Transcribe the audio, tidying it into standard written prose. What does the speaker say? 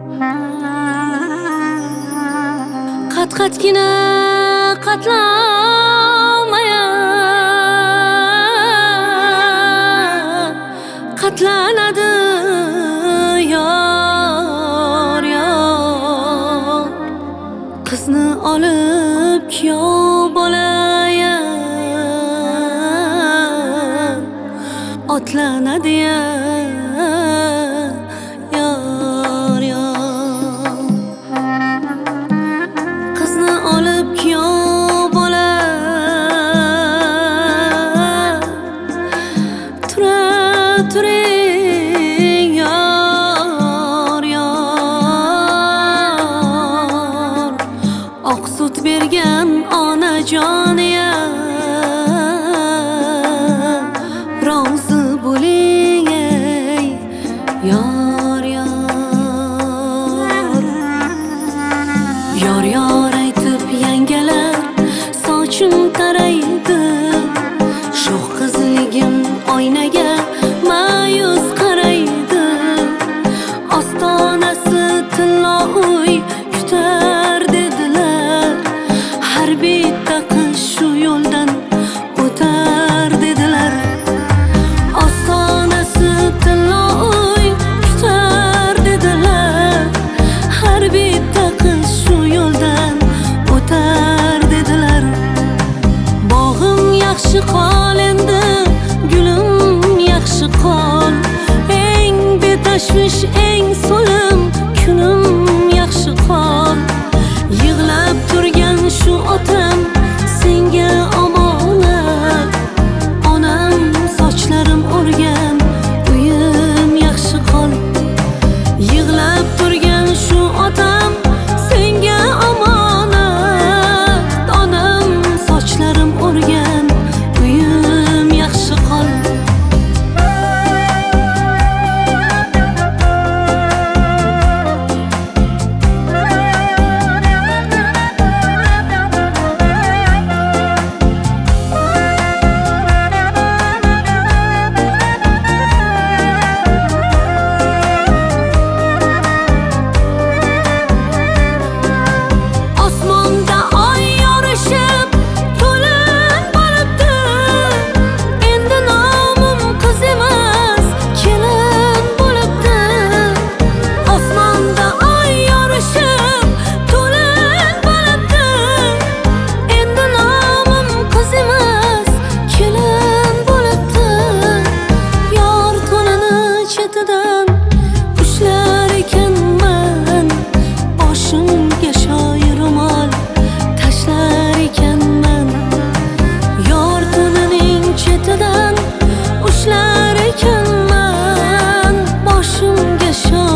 Qat-qatgina qatlanmayan qatlanadi yor yor. Qizni olib kuyov bo'laya otlanadi yor yor. Qizni olib kuyov bo'la turing yor yor. Oq sut bergan onajonya rozi bo'ling ey yor yor. Yor yor aytib yangalar sochim taraydi, sho'x qizligim oynaga ma'yus qaraydi. Ostonasi tillo uy kutar dedilar, har bitta qiz shu yo'ldan o'tar dedilar. Ostonasi tillo uy kutar dedilar, har bitta qiz shu yo'ldan o'tar dedilar. Bog'im yaxshi qol endi, gulim yaxshi qol, eng betashvish eng so'lim kunim yaxshi qol. Yig'lab turgan shu otam senga omonat, onam sochlarim o'rgan uyim yaxshi qol. Yig'lab turgan shu otam senga omonat, onam sochlarim o'rgan uyim yaxshi qol. Osmonda oy yorishib to'lin bo'libdi, endi nomim qiz emas kelin bo'libdi. Osmonda oy yorishib to'lin bo'libdi, endi nomim qiz emas kelin bo'libdi. Yor to'nini chetidan ushlar ekanman, boshimga shoyi ro'mol tashlar ekanman. Yor to'nining chetidan ushlar ekanman, boshimga shoyi